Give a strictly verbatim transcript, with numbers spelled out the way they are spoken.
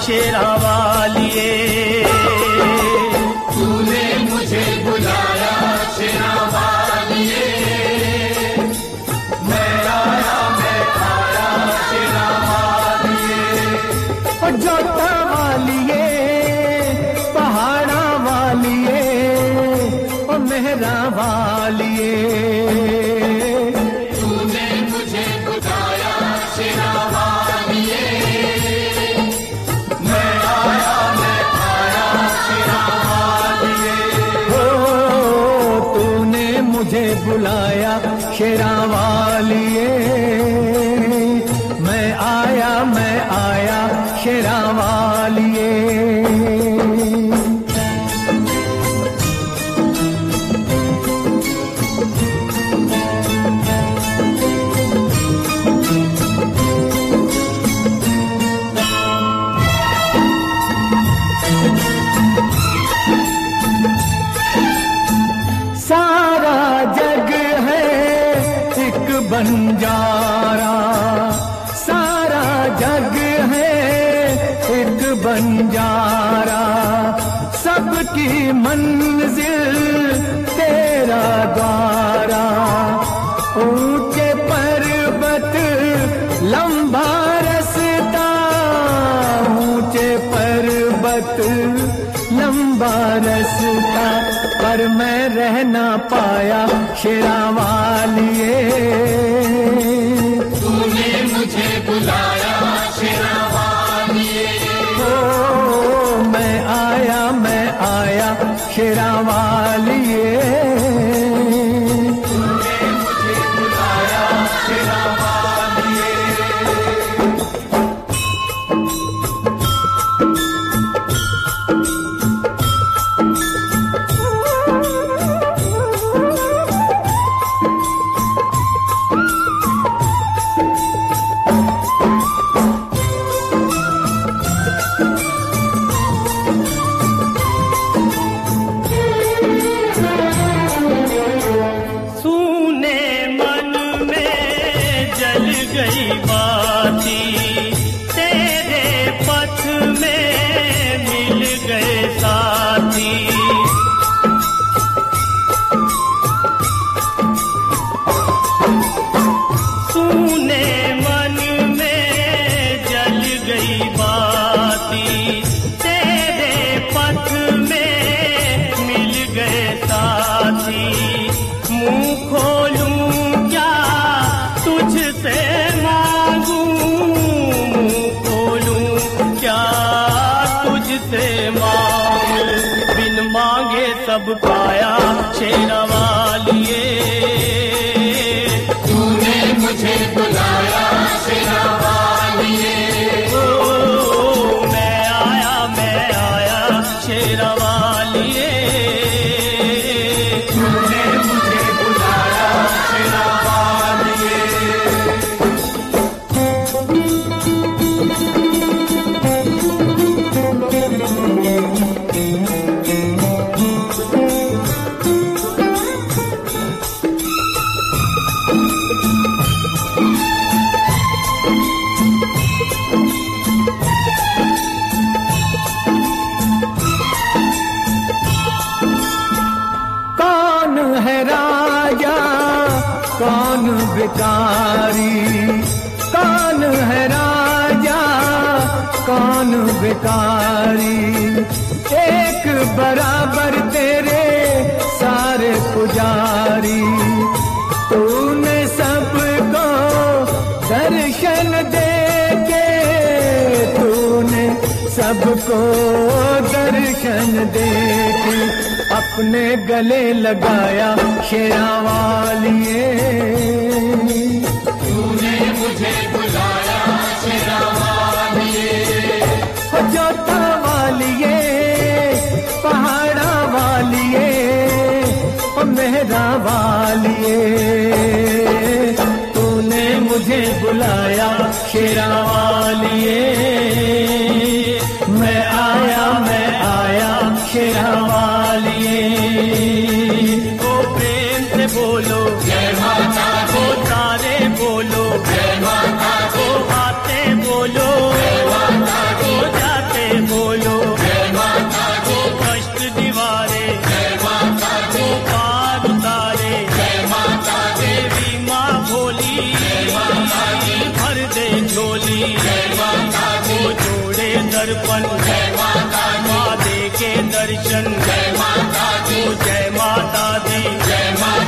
शेरा वालिए। तूने मुझे बुलाया शेरा वालिए, मैं आया मैं आया शेरा वालिए। और जोता वालिए, पहाड़ा वालिए, और मेहरा वालिए। तूने मुझे बुलाया शेरा वालिए, मैं आया मैं आया शेरा वालिए। ओ तूने मुझे बुलाया शेरा वालिए, मैं आया मैं आया शेरा वालिए। सारा जग है एक बंजारा, सारा जग है एक बंजारा, सबकी मंजिल तेरा द्वारा। ऊंचे पर्वत लंबा रास्ता, ऊंचे पर्वत लंबा रास्ता, पर मैं रह ना पाया शेरा वालिए। तूने मुझे बुलाया शेरा वालिए, ओ मैं आया मैं आया शेरा वालिए। तूने मुझे बुलाया शेरा वालिए। सूने मन में जल गई बाती, तेरे पथ में मिल गए साथी। सूने मन में जल गई बाती, तेरे पथ में मिल गए साथी। मुंह खोलूं क्या तुझसे मांगू, मुंह खोलूं क्या तुझसे मांगू, बिन मांगे सब पाया शेरा वालिए। तूने मुझे बुलाया शेरा वालिए, ओ मैं आया मैं आया शेरा वालिए। तूने मुझे बुलाया शेरा वालिए। कौन है राजा कौन भिखारी, कौन है राजा कौन भिखारी, एक बराबर तेरे सारे पुजारी। तूने सबको दर्शन दे के, तूने सबको दर्शन दे के, अपने गले लगाया शेरा वालिए। तूने मुझे बुलाया शेरा वालिए, हो जोता वालिए, पहाड़ा वालिए, ओ मेहरा वालिए। तूने मुझे बुलाया शेरा वालिए, मैं आया मैं आया शेरा वालिए। ओ प्रेम से बोलो जय माता दी, ओ तारे बोलो जय माता दी, ओ आते बोलो जय माता दी, ओ जाते जोड़े दर्पण जय माता दी, माँ दे के दर्शन जय माता दी, ओ जय माता दी जय माता